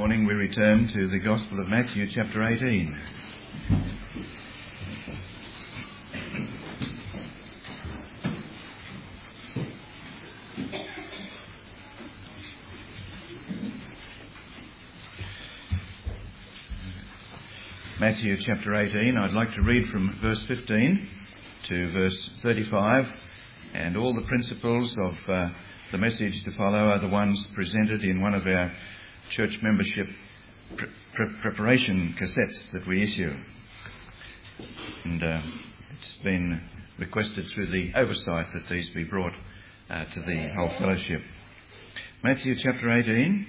morning we return to the Gospel of Matthew chapter 18. Matthew chapter 18, I'd like to read from verse 15 to verse 35, and all the principles of the message to follow are the ones presented in one of our church membership preparation cassettes that we issue. And it's been requested through the oversight that these be brought to the whole fellowship. Matthew chapter 18,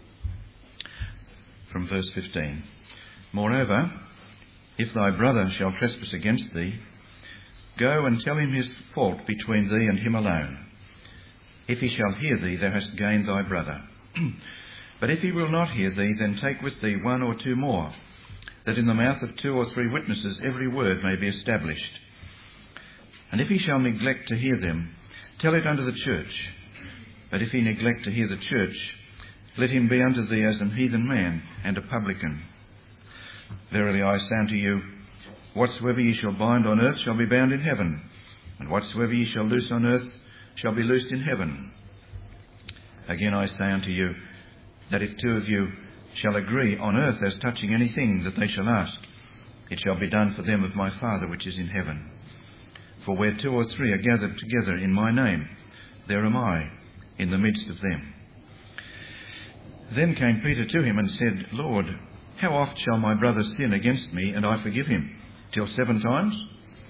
from verse 15. Moreover, if thy brother shall trespass against thee, go and tell him his fault between thee and him alone. If he shall hear thee, thou hast gained thy brother. But if he will not hear thee, then take with thee one or two more, that in the mouth of 2 or 3 witnesses every word may be established. And if he shall neglect to hear them, tell it unto the church. But if he neglect to hear the church, let him be unto thee as an heathen man and a publican. Verily I say unto you, whatsoever ye shall bind on earth shall be bound in heaven, and whatsoever ye shall loose on earth shall be loosed in heaven. Again I say unto you, that if 2 of you shall agree on earth as touching anything that they shall ask, it shall be done for them of my Father which is in heaven. For where 2 or 3 are gathered together in my name, there am I in the midst of them. Then came Peter to him and said, Lord, how oft shall my brother sin against me, and I forgive him? Till 7 times?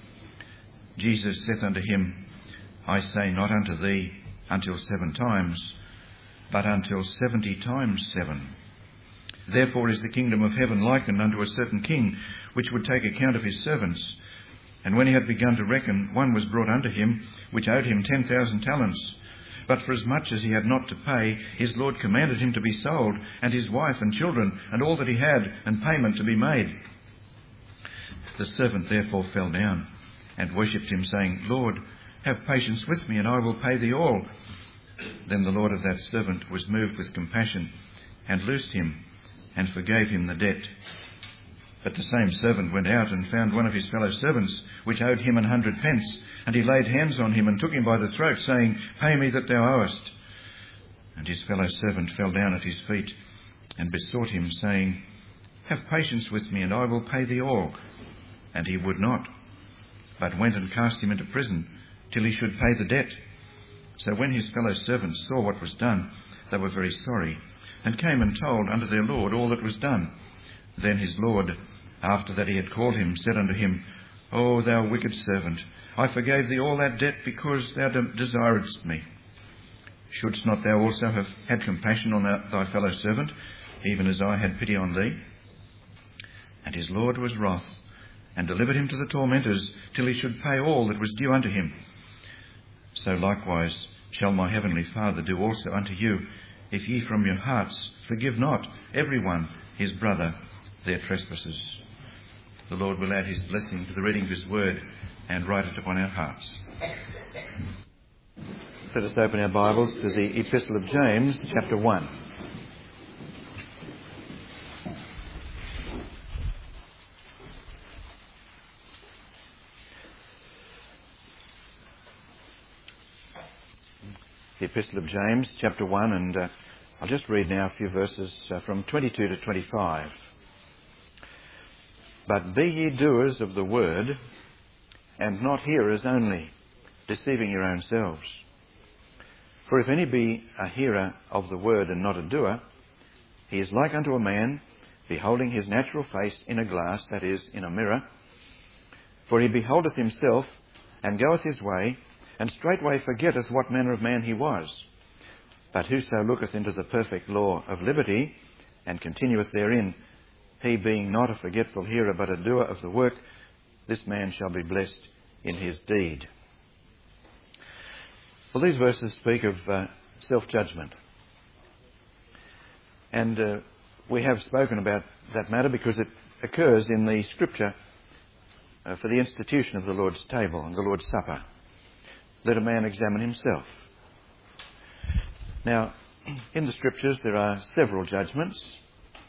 Jesus saith unto him, I say not unto thee until 7 times, but until 70 times 7. Therefore is the kingdom of heaven likened unto a certain king, which would take account of his servants. And when he had begun to reckon, one was brought unto him, which owed him 10,000 talents. But for as much as he had not to pay, his Lord commanded him to be sold, and his wife and children, and all that he had, and payment to be made. The servant therefore fell down, and worshipped him, saying, Lord, have patience with me, and I will pay thee all. Then the Lord of that servant was moved with compassion, and loosed him, and forgave him the debt. But the same servant went out and found one of his fellow servants, which owed him 100 pence, and he laid hands on him and took him by the throat, saying, Pay me that thou owest. And his fellow servant fell down at his feet, and besought him, saying, Have patience with me, and I will pay thee all. And he would not, but went and cast him into prison, till he should pay the debt. So when his fellow servants saw what was done, they were very sorry, and came and told unto their Lord all that was done. Then his Lord, after that he had called him, said unto him, O thou wicked servant, I forgave thee all that debt, because thou desiredst me. Shouldst not thou also have had compassion on thy fellow servant, even as I had pity on thee? And his Lord was wroth, and delivered him to the tormentors, till he should pay all that was due unto him. So likewise shall my heavenly Father do also unto you, if ye from your hearts forgive not every one his brother their trespasses. The Lord will add his blessing to the reading of his word and write it upon our hearts. Let us open our Bibles to the Epistle of James, chapter 1. The Epistle of James, chapter 1, and I'll just read now a few verses from 22 to 25. But be ye doers of the word, and not hearers only, deceiving your own selves. For if any be a hearer of the word and not a doer, he is like unto a man beholding his natural face in a glass, that is, in a mirror. For he beholdeth himself, and goeth his way, and straightway forgetteth what manner of man he was. But whoso looketh into the perfect law of liberty, and continueth therein, he being not a forgetful hearer, but a doer of the work, this man shall be blessed in his deed. Well, these verses speak of self-judgment. And we have spoken about that matter because it occurs in the Scripture for the institution of the Lord's table and the Lord's Supper. Let a man examine himself. Now, in the Scriptures there are several judgments,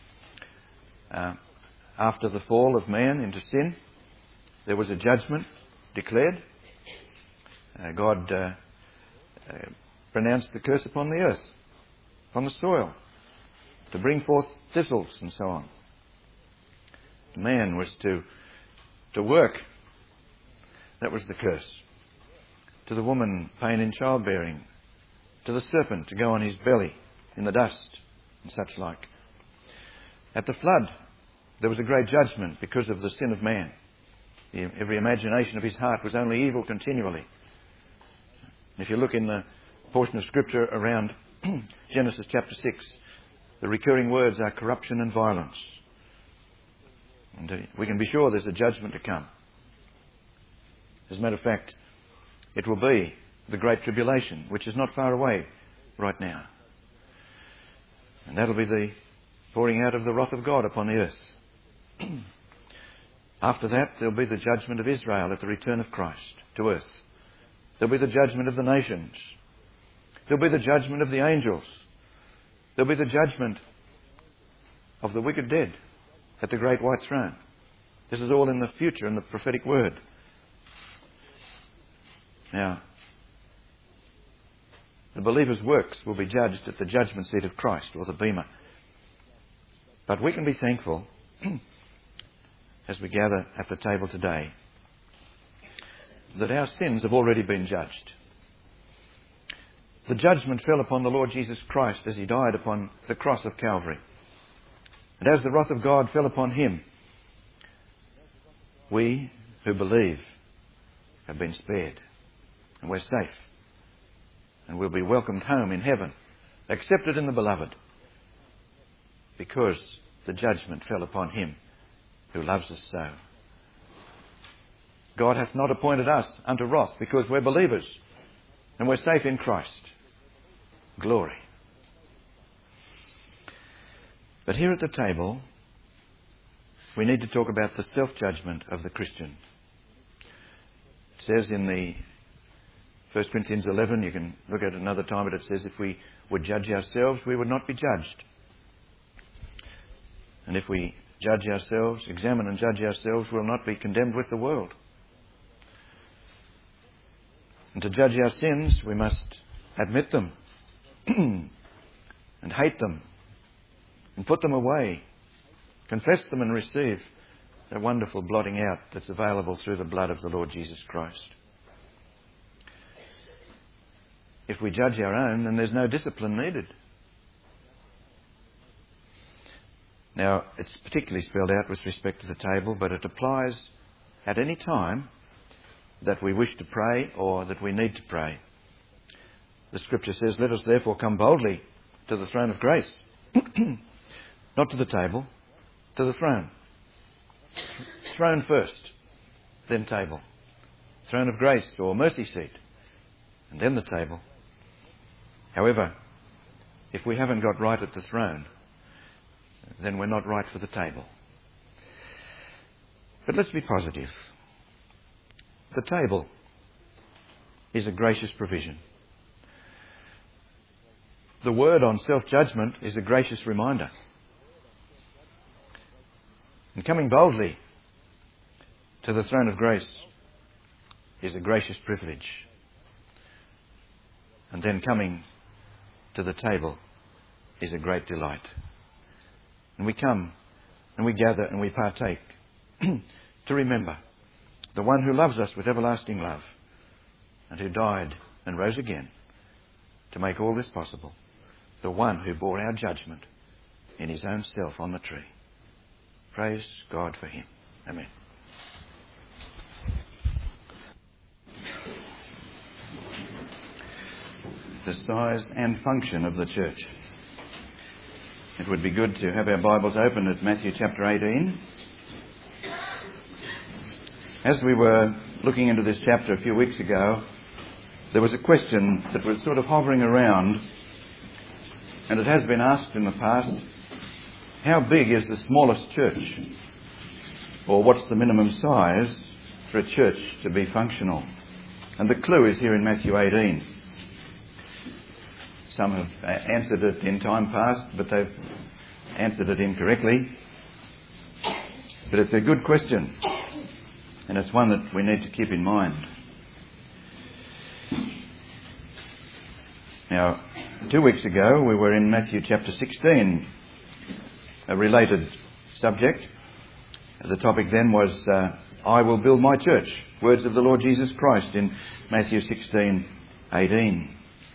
After the fall of man into sin, there was a judgment declared. God pronounced the curse upon the earth, upon the soil, to bring forth thistles and so on. Man was to work. That was the curse. To the woman, pain in childbearing. To the serpent, to go on his belly in the dust and such like. At the flood, there was a great judgment because of the sin of man. Every imagination of his heart was only evil continually. If you look in the portion of Scripture around Genesis chapter 6, the recurring words are corruption and violence. And we can be sure there's a judgment to come. As a matter of fact, it will be the Great Tribulation, which is not far away right now. And that'll be the pouring out of the wrath of God upon the earth. After that, there'll be the judgment of Israel at the return of Christ to earth. There'll be the judgment of the nations. There'll be the judgment of the angels. There'll be the judgment of the wicked dead at the great white throne. This is all in the future in the prophetic word. Now, the believer's works will be judged at the judgment seat of Christ, or the bema. But we can be thankful as we gather at the table today that our sins have already been judged. The judgment fell upon the Lord Jesus Christ as he died upon the cross of Calvary. And as the wrath of God fell upon him, we who believe have been spared. And we're safe. And we'll be welcomed home in heaven, accepted in the beloved, because the judgment fell upon him who loves us so. God hath not appointed us unto wrath, because we're believers and we're safe in Christ. Glory. But here at the table, we need to talk about the self-judgment of the Christian. It says in the 1 Corinthians 11, you can look at it another time, but it says if we would judge ourselves, we would not be judged. And if we judge ourselves, examine and judge ourselves, we'll not be condemned with the world. And to judge our sins, we must admit them and hate them and put them away, confess them and receive the wonderful blotting out that's available through the blood of the Lord Jesus Christ. If we judge our own, then there's no discipline needed. Now, it's particularly spelled out with respect to the table, but it applies at any time that we wish to pray or that we need to pray. The Scripture says, let us therefore come boldly to the throne of grace. Not to the table, to the throne. Throne first, then table. Throne of grace or mercy seat, and then the table. However, if we haven't got right at the throne, then we're not right for the table. But let's be positive. The table is a gracious provision. The word on self-judgment is a gracious reminder. And coming boldly to the throne of grace is a gracious privilege. And then coming to the table is a great delight. And we come and we gather and we partake to remember the one who loves us with everlasting love and who died and rose again to make all this possible. The one who bore our judgment in his own self on the tree. Praise God for him. Amen. The size and function of the church. It would be good to have our Bibles open at Matthew chapter 18. As we were looking into this chapter a few weeks ago, there was a question that was sort of hovering around, and it has been asked in the past, how big is the smallest church? Or what's the minimum size for a church to be functional? And the clue is here in Matthew 18. Some have answered it in time past, but they've answered it incorrectly. But it's a good question, and it's one that we need to keep in mind. Now, 2 weeks ago we were in Matthew chapter 16, a related subject. The topic then was, I will build my church. Words of the Lord Jesus Christ in Matthew 16:18.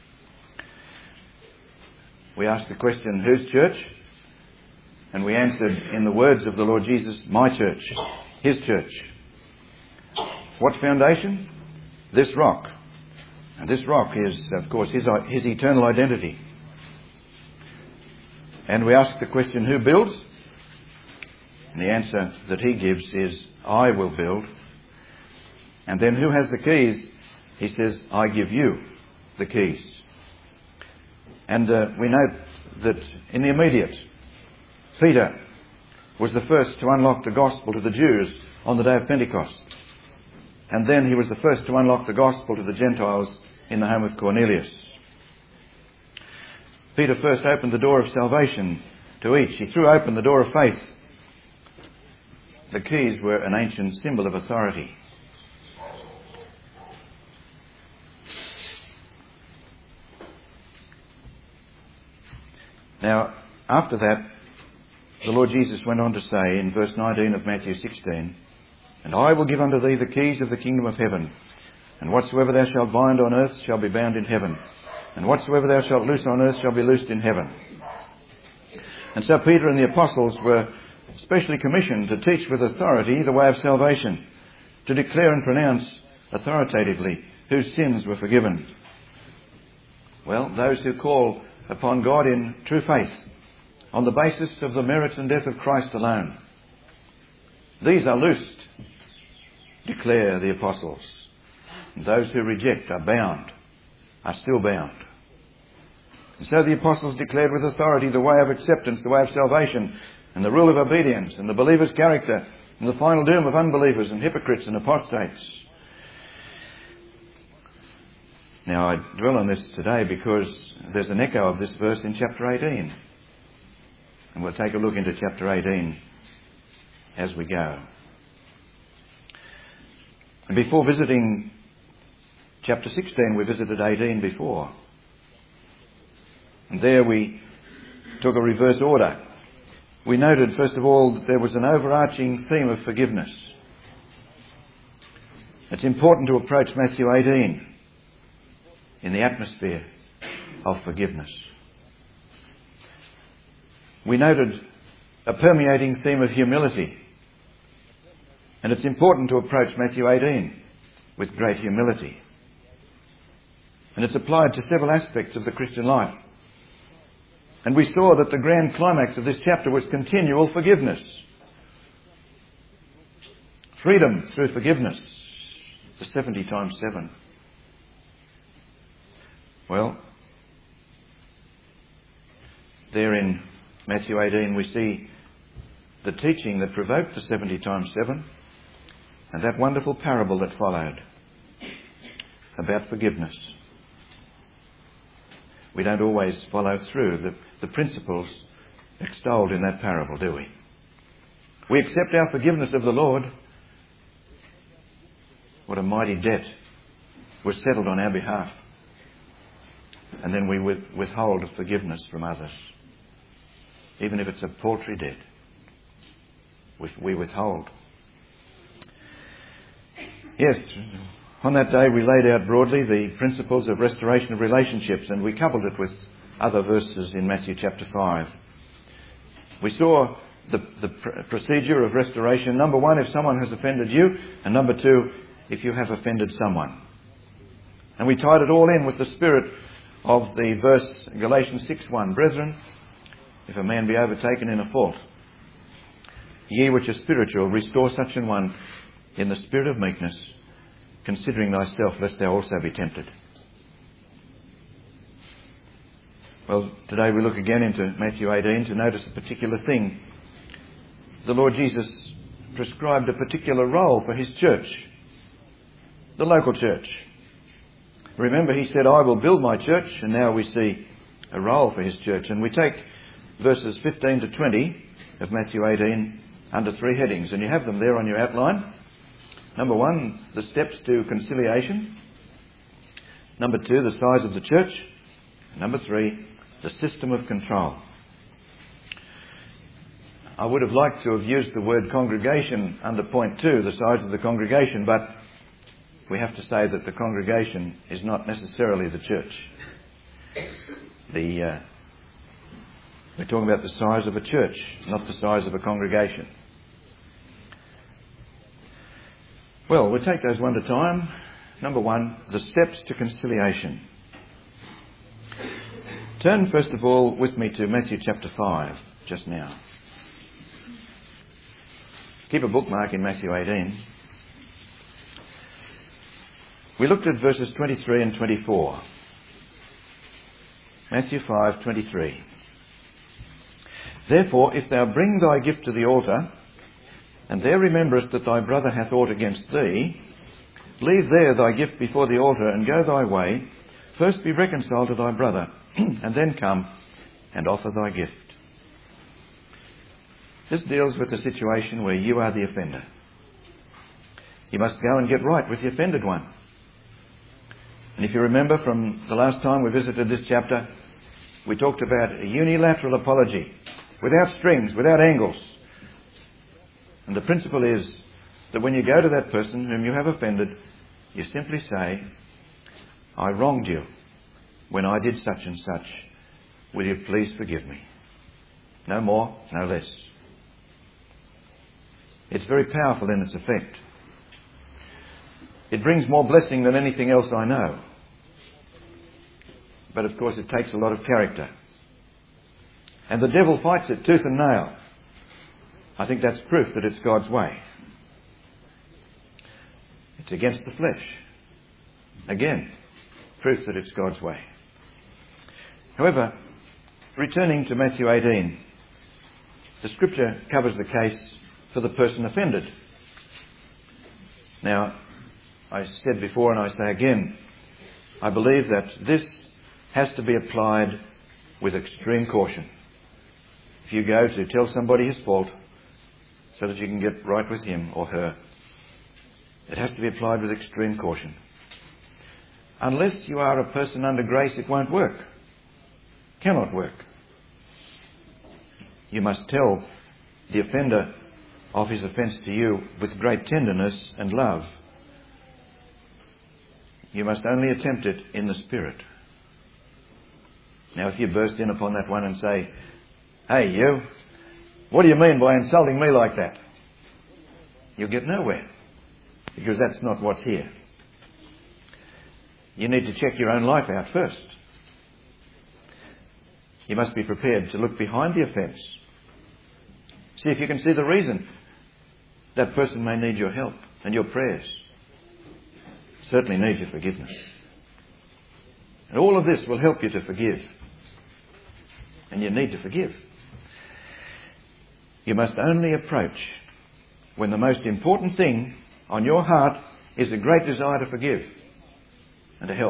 We asked the question, whose church? And we answered in the words of the Lord Jesus, my church, his church. What foundation? This rock. And this rock is, of course, his eternal identity. And we asked the question, who builds? And the answer that he gives is, I will build. And then who has the keys? He says, I give you the keys. And we note that in the immediate, Peter was the first to unlock the gospel to the Jews on the day of Pentecost. And then he was the first to unlock the gospel to the Gentiles in the home of Cornelius. Peter first opened the door of salvation to each. He threw open the door of faith. The keys were an ancient symbol of authority. Now, after that, the Lord Jesus went on to say in verse 19 of Matthew 16, and I will give unto thee the keys of the kingdom of heaven, and whatsoever thou shalt bind on earth shall be bound in heaven, and whatsoever thou shalt loose on earth shall be loosed in heaven. And so Peter and the apostles were specially commissioned to teach with authority the way of salvation, to declare and pronounce authoritatively whose sins were forgiven. Well, those who call upon God in true faith, on the basis of the merits and death of Christ alone. These are loosed, declare the apostles. And those who reject are bound, are still bound. And so the apostles declared with authority the way of acceptance, the way of salvation, and the rule of obedience, and the believer's character, and the final doom of unbelievers and hypocrites and apostates. Now, I dwell on this today because there's an echo of this verse in chapter 18. And we'll take a look into chapter 18 as we go. And before visiting chapter 16, we visited 18 before. And there we took a reverse order. We noted, first of all, that there was an overarching theme of forgiveness. It's important to approach Matthew 18 in the atmosphere of forgiveness. We noted a permeating theme of humility. And it's important to approach Matthew 18 with great humility. And it's applied to several aspects of the Christian life. And we saw that the grand climax of this chapter was continual forgiveness. Freedom through forgiveness. The 70 times 7. Well, there in Matthew 18 we see the teaching that provoked the 70 times 7 and that wonderful parable that followed about forgiveness. We don't always follow through the principles extolled in that parable, do we? We accept our forgiveness of the Lord. What a mighty debt was settled on our behalf. And then we withhold forgiveness from others. Even if it's a paltry debt, we withhold. Yes, on that day we laid out broadly the principles of restoration of relationships, and we coupled it with other verses in Matthew chapter 5. We saw the procedure of restoration. Number 1, if someone has offended you, and number 2, if you have offended someone. And we tied it all in with the spirit of the verse Galatians 6:1. Brethren, if a man be overtaken in a fault, ye which are spiritual, restore such an one in the spirit of meekness, considering thyself, lest thou also be tempted. Well, today we look again into Matthew 18 to notice a particular thing. The Lord Jesus prescribed a particular role for his church, the local church. Remember, he said, I will build my church, and now we see a role for his church. And we take verses 15 to 20 of Matthew 18 under 3 headings, and you have them there on your outline. Number 1, the steps to conciliation. Number 2, the size of the church. Number 3, the system of control. I would have liked to have used the word congregation under point 2, the size of the congregation, but we have to say that the congregation is not necessarily the church. We're talking about the size of a church, not the size of a congregation. Well, we'll take those one at a time. Number 1, the steps to conciliation. Turn first of all with me to Matthew chapter 5 just now. Keep a bookmark in Matthew 18. We looked at verses 23 and 24. Matthew 5:23. Therefore, if thou bring thy gift to the altar, and there rememberest that thy brother hath aught against thee, leave there thy gift before the altar, and go thy way. First be reconciled to thy brother, and then come and offer thy gift. This deals with a situation where you are the offender. You must go and get right with the offended one. And if you remember from the last time we visited this chapter, we talked about a unilateral apology, without strings, without angles. And the principle is that when you go to that person whom you have offended, you simply say, I wronged you when I did such and such. Will you please forgive me? No more, no less. It's very powerful in its effect. It brings more blessing than anything else I know. But of course it takes a lot of character. And the devil fights it tooth and nail. I think that's proof that it's God's way. It's against the flesh. Again, proof that it's God's way. However, returning to Matthew 18, the scripture covers the case for the person offended. Now, I said before and I say again, I believe that this has to be applied with extreme caution. If you go to tell somebody his fault so that you can get right with him or her, it has to be applied with extreme caution. Unless you are a person under grace, it won't work. Cannot work. You must tell the offender of his offence to you with great tenderness and love. You must only attempt it in the Spirit. Now, if you burst in upon that one and say, hey, you, what do you mean by insulting me like that? You'll get nowhere, because that's not what's here. You need to check your own life out first. You must be prepared to look behind the offence. See if you can see the reason that person may need your help and your prayers. Certainly need your forgiveness. And all of this will help you to forgive. And you need to forgive. You must only approach when the most important thing on your heart is a great desire to forgive and to help.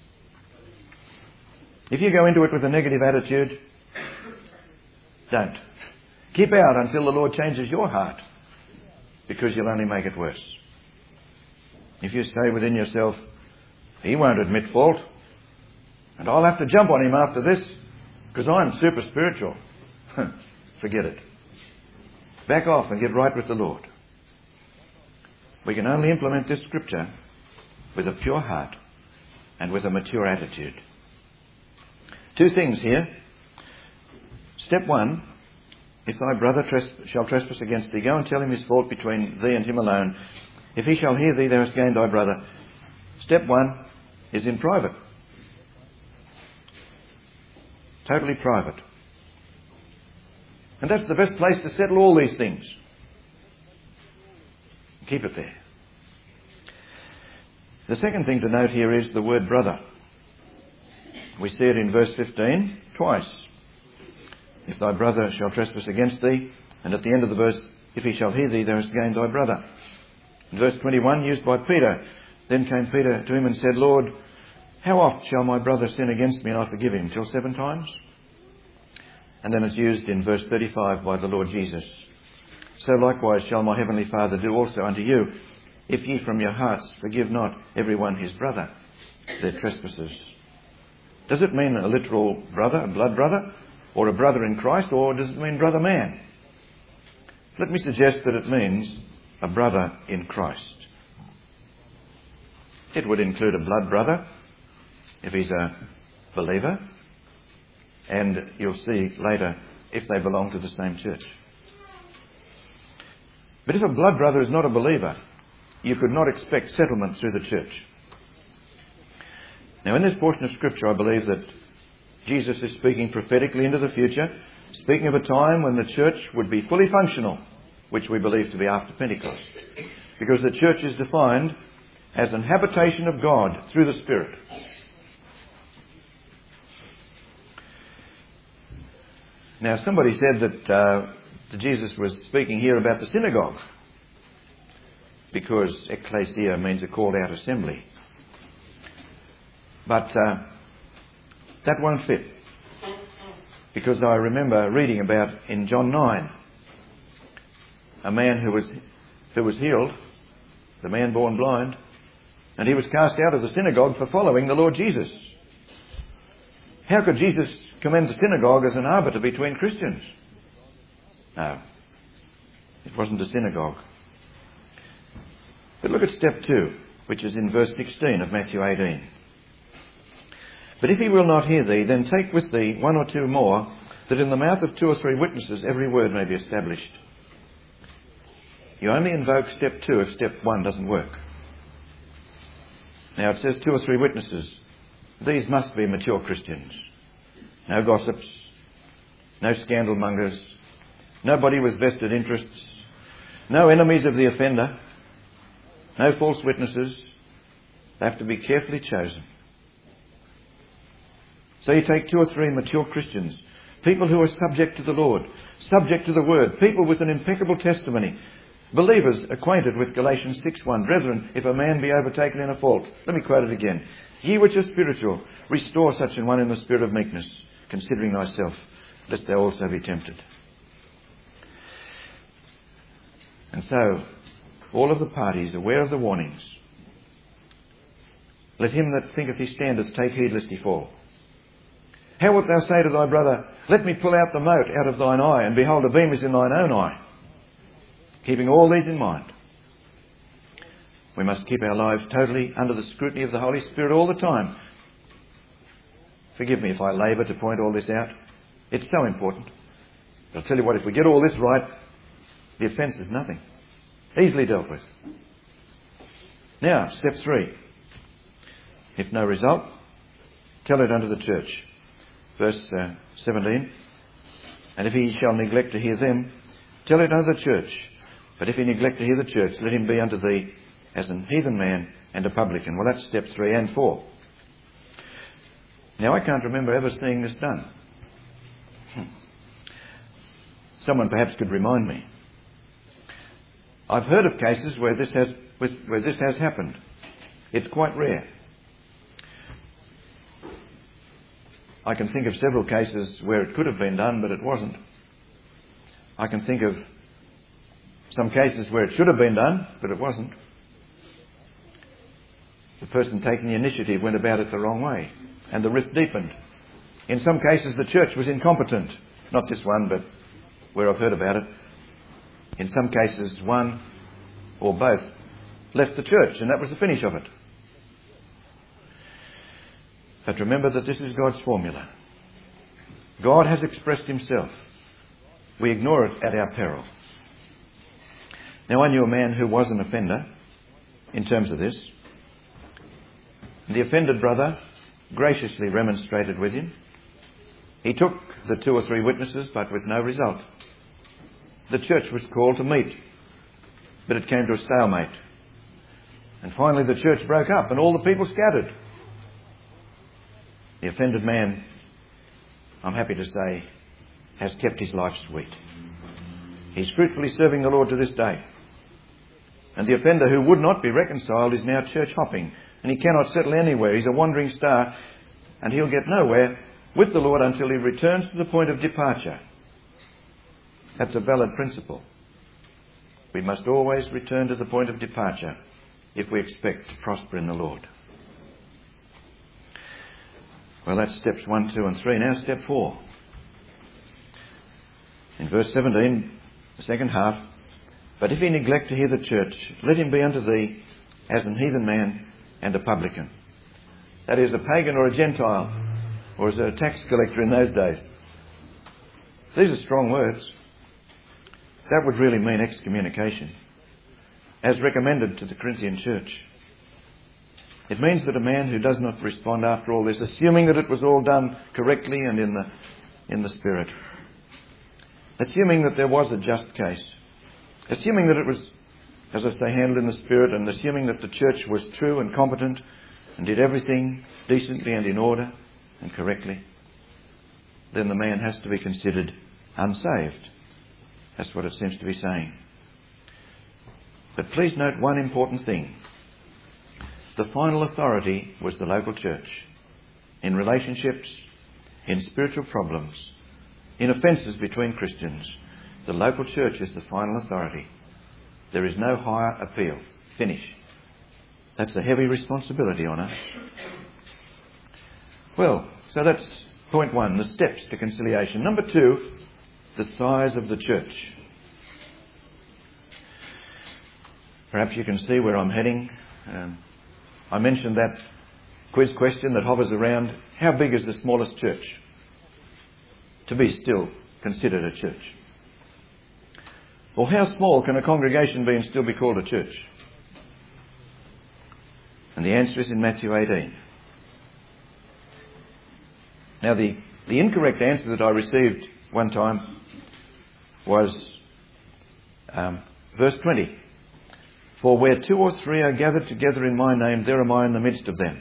If you go into it with a negative attitude, don't. Keep out until the Lord changes your heart, because you'll only make it worse. If you stay within yourself, he won't admit fault, and I'll have to jump on him after this because I'm super spiritual. Forget it. Back off and get right with the Lord. We can only implement this scripture with a pure heart and with a mature attitude. 2 things here. Step 1, if thy brother shall trespass against thee, go and tell him his fault between thee and him alone. If he shall hear thee, thou hast gained thy brother. Step 1 is in private. Totally private. And that's the best place to settle all these things. Keep it there. The second thing to note here is the word brother. We see it in verse 15 twice. If thy brother shall trespass against thee, and at the end of the verse, if he shall hear thee, thou hast gained thy brother. In verse 21, used by Peter, then came Peter to him and said, Lord, how oft shall my brother sin against me and I forgive him? Till 7 times? And then it's used in verse 35 by the Lord Jesus. so likewise shall my heavenly Father do also unto you, if ye from your hearts forgive not every one his brother their trespasses. Does it mean a literal brother, a blood brother, or a brother in Christ, or does it mean brother man? Let me suggest that it means a brother in Christ. It would include a blood brother if he's a believer, and you'll see later if they belong to the same church. But if a blood brother is not a believer, you could not expect settlement through the church. Now, in this portion of Scripture, I believe that Jesus is speaking prophetically into the future, speaking of a time when the church would be fully functional, which we believe to be after Pentecost, because the church is defined as an habitation of God through the Spirit. Now, somebody said that Jesus was speaking here about the synagogue, because ecclesia means a called out assembly. But that won't fit, because I remember reading about in John 9 a man who was healed, the man born blind, and he was cast out of the synagogue for following the Lord Jesus. How could Jesus commend the synagogue as an arbiter between Christians? No, it wasn't a synagogue. But look at step 2, which is in verse 16 of Matthew 18. But if he will not hear thee, then take with thee 1 or 2 more, that in the mouth of 2 or 3 witnesses every word may be established. You only invoke step 2 if step 1 doesn't work. Now it says 2 or 3 witnesses. These must be mature Christians. No gossips, no scandal mongers, nobody with vested interests, no enemies of the offender, no false witnesses. They have to be carefully chosen. So you take 2 or 3 mature Christians, people who are subject to the Lord, subject to the Word, people with an impeccable testimony, believers acquainted with Galatians 6:1. Brethren, if a man be overtaken in a fault, let me quote it again. Ye which are spiritual, restore such an one in the spirit of meekness, considering thyself, lest thou also be tempted. And so, all of the parties, aware of the warnings, let him that thinketh he standeth take heed lest he fall. How wilt thou say to thy brother, let me pull out the mote out of thine eye, and behold, a beam is in thine own eye? Keeping all these in mind, we must keep our lives totally under the scrutiny of the Holy Spirit all the time. Forgive me if I labour to point all this out. It's so important. But I'll tell you what, if we get all this right, the offence is nothing. Easily dealt with. Now, step 3. If no result, tell it unto the church. Verse 17. And if he shall neglect to hear them, tell it unto the church. But if he neglect to hear the church, let him be unto thee as an heathen man and a publican. Well, that's step 3 and 4. Now, I can't remember ever seeing this done. Someone perhaps could remind me. I've heard of cases where this has happened. It's quite rare. I can think of several cases where it could have been done, but it wasn't. I can think of some cases where it should have been done, but it wasn't. The person taking the initiative went about it the wrong way, and the rift deepened. In some cases, the church was incompetent. Not this one, but where I've heard about it. In some cases, one or both left the church, and that was the finish of it. But remember that this is God's formula. God has expressed himself. We ignore it at our peril. Now, I knew a man who was an offender in terms of this. The offended brother graciously remonstrated with him. He took the 2 or 3 witnesses, but with no result. The church was called to meet, but it came to a stalemate. And finally the church broke up and all the people scattered. The offended man, I'm happy to say, has kept his life sweet. He's fruitfully serving the Lord to this day. And the offender who would not be reconciled is now church hopping, and he cannot settle anywhere. He's a wandering star, and he'll get nowhere with the Lord until he returns to the point of departure. That's a valid principle. We must always return to the point of departure if we expect to prosper in the Lord. Well, that's steps 1, 2 and 3. Now step 4. In verse 17, the second half, but if he neglect to hear the church, let him be unto thee as an heathen man and a publican. That is, a pagan or a Gentile, or as a tax collector in those days. These are strong words. That would really mean excommunication, as recommended to the Corinthian church. It means that a man who does not respond after all this, assuming that it was all done correctly and in the Spirit, assuming that there was a just case, assuming that it was, as I say, handled in the Spirit, and assuming that the church was true and competent and did everything decently and in order and correctly, then the man has to be considered unsaved. That's what it seems to be saying. But please note one important thing. The final authority was the local church. In relationships, in spiritual problems, in offences between Christians, the local church is the final authority. There is no higher appeal. Finish. That's a heavy responsibility on us. Well, so that's point 1, the steps to conciliation. Number 2, the size of the church. Perhaps you can see where I'm heading. I mentioned that quiz question that hovers around, how big is the smallest church to be still considered a church? Or how small can a congregation be and still be called a church? And the answer is in Matthew 18. Now the incorrect answer that I received one time was verse 20. For where 2 or 3 are gathered together in my name, there am I in the midst of them.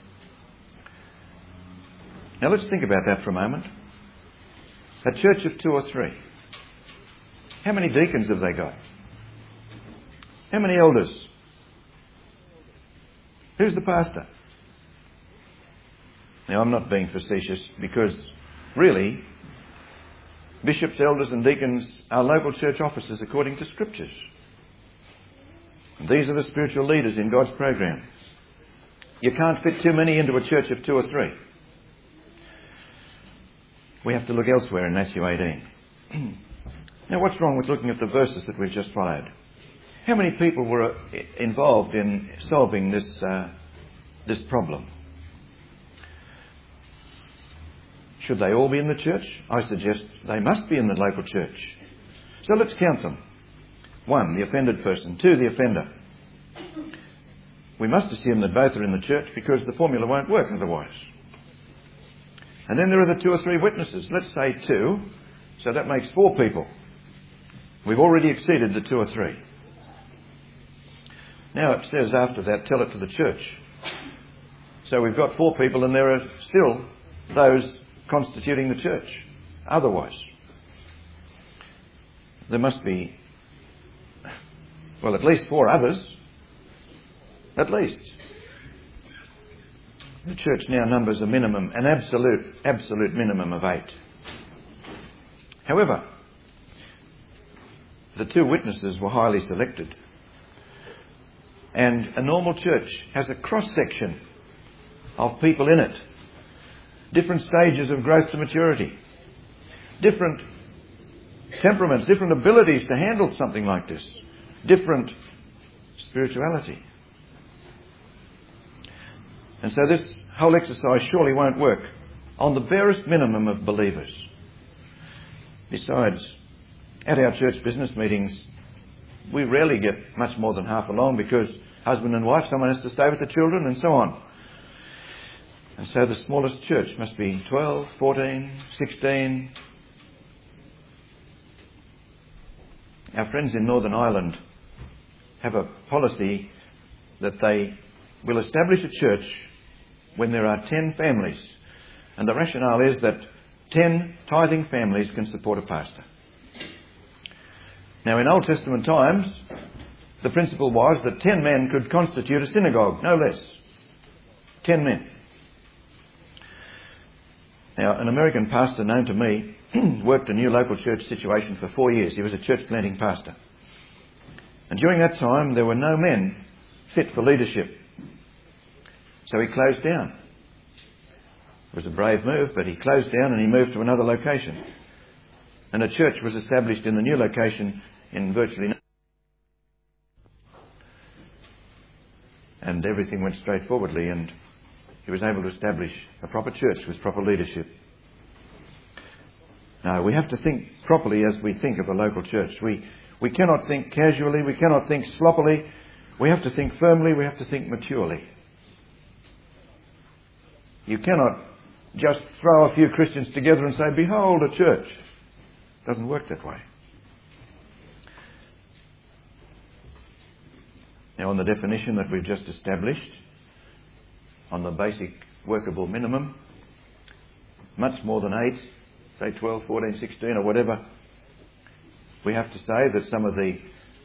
Now let's think about that for a moment. A church of 2 or 3. How many deacons have they got? How many elders? Who's the pastor? Now I'm not being facetious, because really, bishops, elders and deacons are local church officers according to Scriptures. And these are the spiritual leaders in God's program. You can't fit too many into a church of 2 or 3. We have to look elsewhere in Matthew 18. Now what's wrong with looking at the verses that we've just followed? How many people were involved in solving this problem? Should they all be in the church? I suggest they must be in the local church. So let's count them. 1, the offended person. 2, the offender. We must assume that both are in the church, because the formula won't work otherwise. And then there are the 2 or 3 witnesses. Let's say 2. So that makes 4 people. We've already exceeded the 2 or 3. Now it says after that, tell it to the church. So we've got 4 people, and there are still those constituting the church. Otherwise, there must be, well, at least 4 others. At least. The church now numbers a minimum, an absolute minimum of 8. However, the 2 witnesses were highly selected. And a normal church has a cross-section of people in it. Different stages of growth to maturity. Different temperaments, different abilities to handle something like this. Different spirituality. And so this whole exercise surely won't work on the barest minimum of believers. Besides, at our church business meetings, we rarely get much more than half along, because husband and wife, someone has to stay with the children and so on. And so the smallest church must be 12, 14, 16. Our friends in Northern Ireland have a policy that they will establish a church when there are 10 families. And the rationale is that 10 tithing families can support a pastor. Now, in Old Testament times, the principle was that 10 men could constitute a synagogue, no less. 10 men. Now, an American pastor known to me worked a new local church situation for 4 years. He was a church planting pastor. And during that time, there were no men fit for leadership. So he closed down. It was a brave move, but he closed down and he moved to another location. And a church was established in the new location in virtually no time. And everything went straightforwardly, and he was able to establish a proper church with proper leadership. Now, we have to think properly as we think of a local church. We cannot think casually, we cannot think sloppily. We have to think firmly, we have to think maturely. You cannot just throw a few Christians together and say, behold, a church. It doesn't work that way. Now, on the definition that we've just established, on the basic workable minimum, much more than 8, say 12, 14, 16 or whatever, we have to say that some of the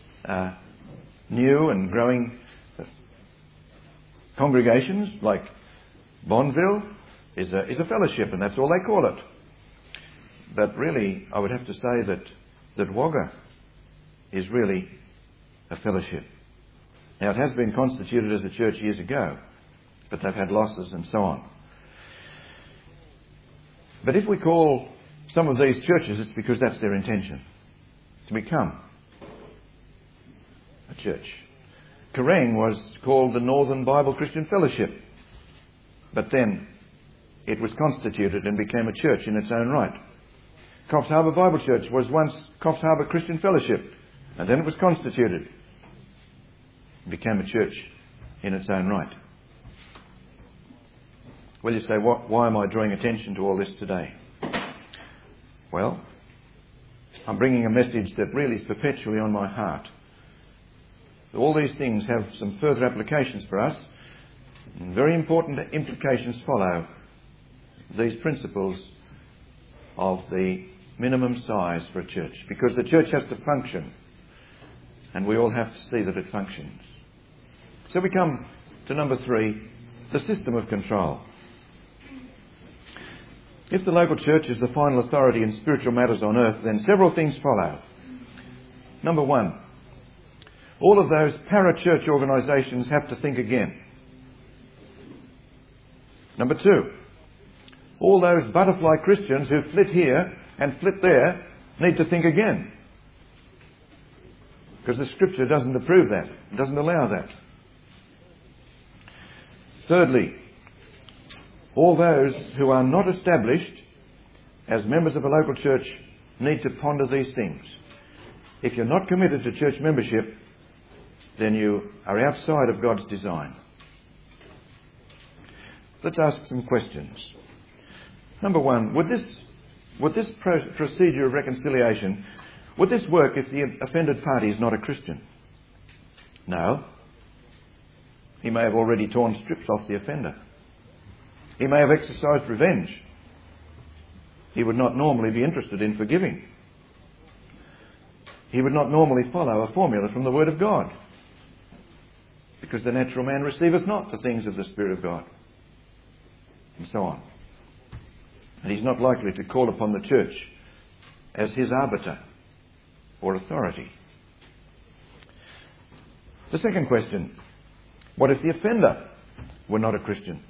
new and growing congregations, like Bonneville, is a fellowship, and that's all they call it. But really, I would have to say that Wagga is really a fellowship. Now, it has been constituted as a church years ago, but they've had losses and so on. But if we call some of these churches, it's because that's their intention, to become a church. Kerrang was called the Northern Bible Christian Fellowship, but then it was constituted and became a church in its own right. Coffs Harbour Bible Church was once Coffs Harbour Christian Fellowship, and then it was constituted. It became a church in its own right. Well, you say, why am I drawing attention to all this today? Well, I'm bringing a message that really is perpetually on my heart. All these things have some further applications for us, and very important implications follow these principles of the minimum size for a church, because the church has to function, and we all have to see that it functions. So we come to number 3, the system of control. If the local church is the final authority in spiritual matters on earth, then several things follow. Number 1, all of those para-church organisations have to think again. Number 2, all those butterfly Christians who flit here and flit there need to think again. Because the Scripture doesn't approve that. It doesn't allow that. Thirdly, all those who are not established as members of a local church need to ponder these things. If you're not committed to church membership, then you are outside of God's design. Let's ask some questions. Number 1, would this procedure of reconciliation, would this work if the offended party is not a Christian? No. He may have already torn strips off the offender. He may have exercised revenge. He would not normally be interested in forgiving. He would not normally follow a formula from the Word of God, because the natural man receiveth not the things of the Spirit of God, and so on. And he's not likely to call upon the church as his arbiter or authority. The second question, what if the offender were not a Christian?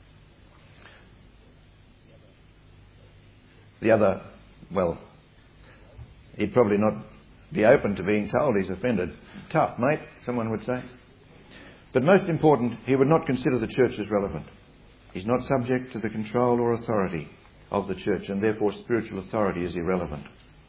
The other, well, he'd probably not be open to being told he's offended. Tough, mate, someone would say. But most important, he would not consider the church as relevant. He's not subject to the control or authority of the church, and therefore spiritual authority is irrelevant.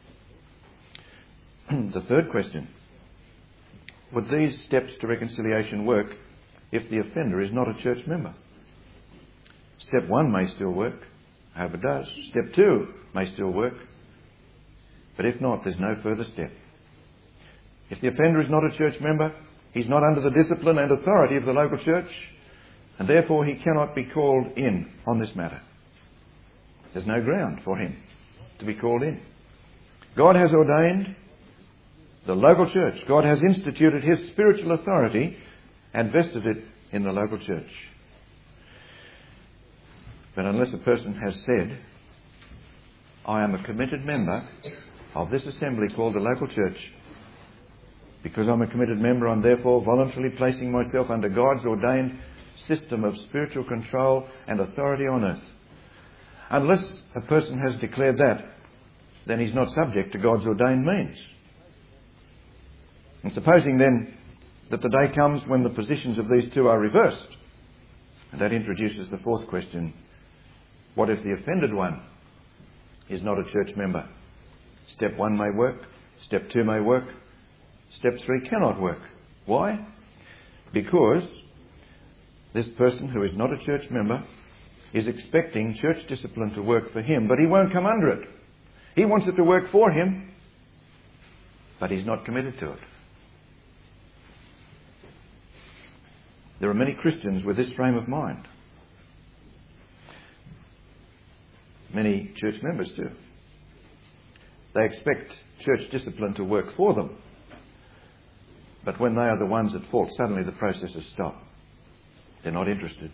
The third question, would these steps to reconciliation work if the offender is not a church member? Step 1 may still work. I hope it does. Step 2 may still work. But if not, there's no further step. If the offender is not a church member, he's not under the discipline and authority of the local church, and therefore he cannot be called in on this matter. There's no ground for him to be called in. God has ordained the local church. God has instituted his spiritual authority and vested it in the local church. But unless a person has said, I am a committed member of this assembly called the local church, Because I'm a committed member, I'm therefore voluntarily placing myself under God's ordained system of spiritual control and authority on earth. Unless a person has declared that, then he's not subject to God's ordained means. And supposing then that the day comes when the positions of these two are reversed, and that introduces the fourth question: what if the offended one is not a church member? Step 1 may work, step 2 may work, step 3 cannot work. Why? Because this person who is not a church member is expecting church discipline to work for him, but he won't come under it. He wants it to work for him, but he's not committed to it. There are many Christians with this frame of mind. Many church members too. They expect church discipline to work for them, but when they are the ones at fault, suddenly the processes stop. They're not interested.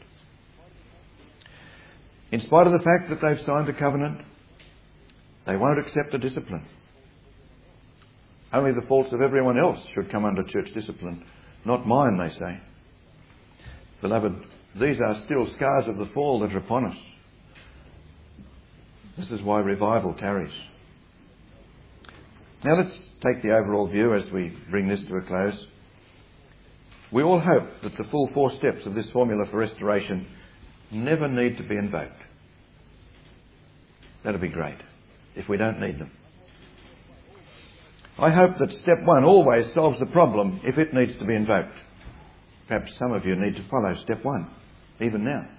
In spite of the fact that they've signed the covenant, they won't accept the discipline. Only the faults of everyone else should come under church discipline, not mine, they say. Beloved, these are still scars of the fall that are upon us. This is why revival tarries. Now let's take the overall view as we bring this to a close. We all hope that the full 4 steps of this formula for restoration never need to be invoked. That'd be great if we don't need them. I hope that step 1 always solves the problem if it needs to be invoked. Perhaps some of you need to follow step 1, even now.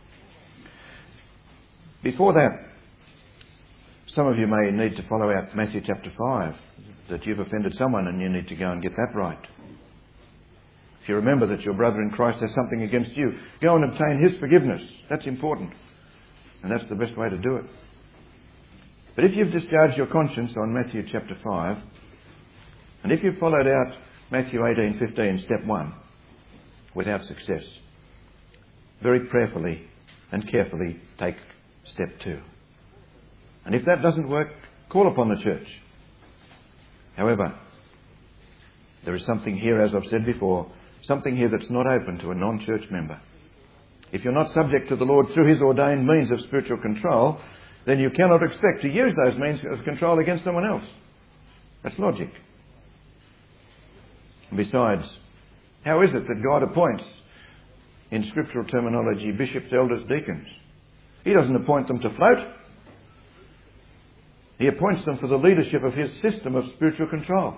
Before that, some of you may need to follow out Matthew chapter 5, that you've offended someone and you need to go and get that right. If you remember that your brother in Christ has something against you, go and obtain his forgiveness. That's important. And that's the best way to do it. But if you've discharged your conscience on Matthew chapter 5, and if you've followed out Matthew 18:15, step 1, without success, very prayerfully and carefully take step 2. And if that doesn't work, call upon the church. However, there is something here, as I've said before, something here that's not open to a non-church member. If you're not subject to the Lord through his ordained means of spiritual control, then you cannot expect to use those means of control against someone else. That's logic. And besides, how is it that God appoints, in scriptural terminology, bishops, elders, deacons? He doesn't appoint them to float. He appoints them for the leadership of his system of spiritual control.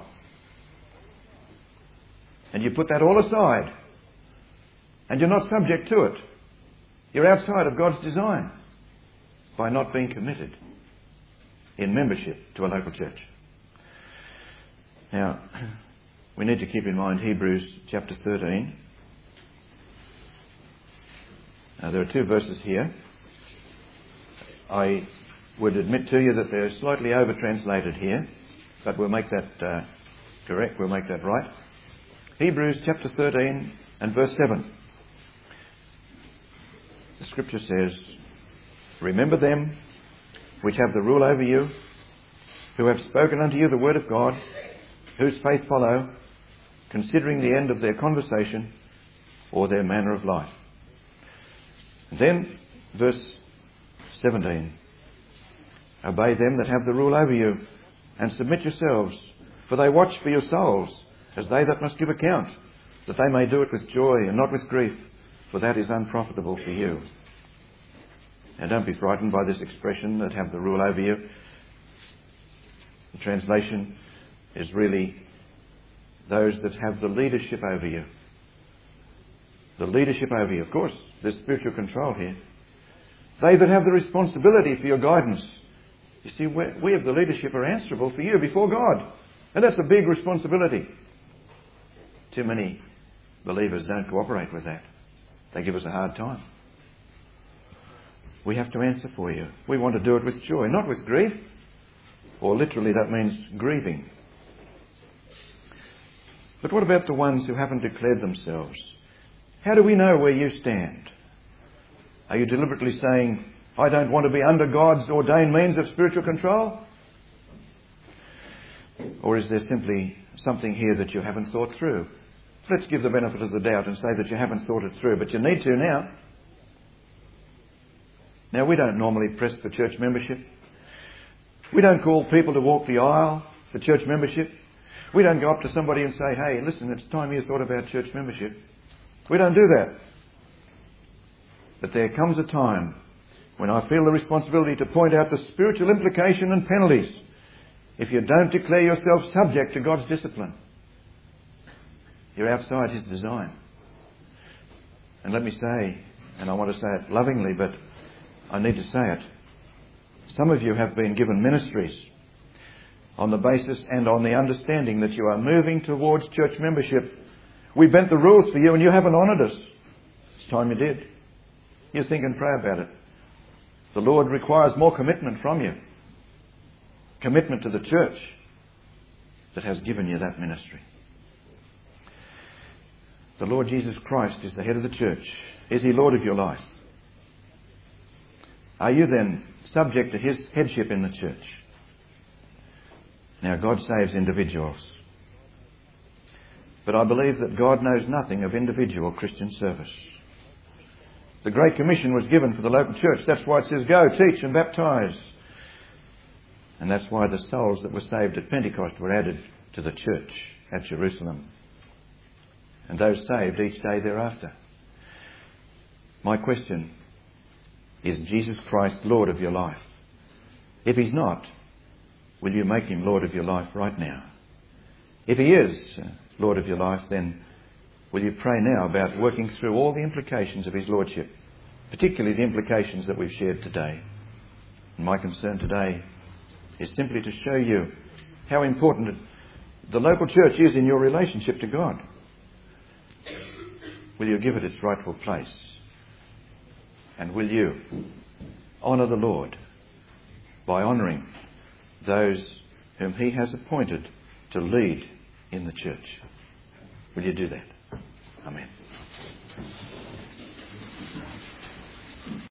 And you put that all aside, and you're not subject to it. You're outside of God's design by not being committed in membership to a local church. Now, we need to keep in mind Hebrews chapter 13. Now, there are 2 verses here. I would admit to you that they're slightly over-translated here, but we'll make that correct, we'll make that right. Hebrews chapter 13 and verse 7. The scripture says, "Remember them which have the rule over you, who have spoken unto you the word of God, whose faith follow, considering the end of their conversation or their manner of life." And then verse 17. "Obey them that have the rule over you, and submit yourselves, for they watch for your souls, as they that must give account, that they may do it with joy and not with grief, for that is unprofitable for you." Now don't be frightened by this expression, that have the rule over you. The translation is really those that have the leadership over you. The leadership over you. Of course, there's spiritual control here. They that have the responsibility for your guidance. You see, we of the leadership are answerable for you before God. And that's a big responsibility. Too many believers don't cooperate with that. They give us a hard time. We have to answer for you. We want to do it with joy, not with grief. Or literally that means grieving. But what about the ones who haven't declared themselves? How do we know where you stand? Are you deliberately saying, "I don't want to be under God's ordained means of spiritual control"? Or is there simply something here that you haven't thought through. Let's give the benefit of the doubt and say that you haven't thought it through, but you need to now. Now, we don't normally press for church membership. We don't call people to walk the aisle for church membership. We don't go up to somebody and say, hey, listen, it's time you thought about church membership. We don't do that. But there comes a time when I feel the responsibility to point out the spiritual implication and penalties if you don't declare yourself subject to God's discipline. You're outside His design. And let me say, and I want to say it lovingly, but I need to say it. Some of you have been given ministries on the basis and on the understanding that you are moving towards church membership. We bent the rules for you and you haven't honoured us. It's time you did. You think and pray about it. The Lord requires more commitment from you. Commitment to the church that has given you that ministry. The Lord Jesus Christ is the head of the church. Is He Lord of your life? Are you then subject to His headship in the church? Now, God saves individuals. But I believe that God knows nothing of individual Christian service. The Great Commission was given for the local church. That's why it says, go, teach and baptise. And that's why the souls that were saved at Pentecost were added to the church at Jerusalem. And those saved each day thereafter. My question, is Jesus Christ Lord of your life? If He's not, will you make Him Lord of your life right now? If He is Lord of your life, then will you pray now about working through all the implications of His Lordship, particularly the implications that we've shared today. And my concern today is simply to show you how important the local church is in your relationship to God. Will you give it its rightful place? And will you honour the Lord by honouring those whom He has appointed to lead in the church? Will you do that? Amen.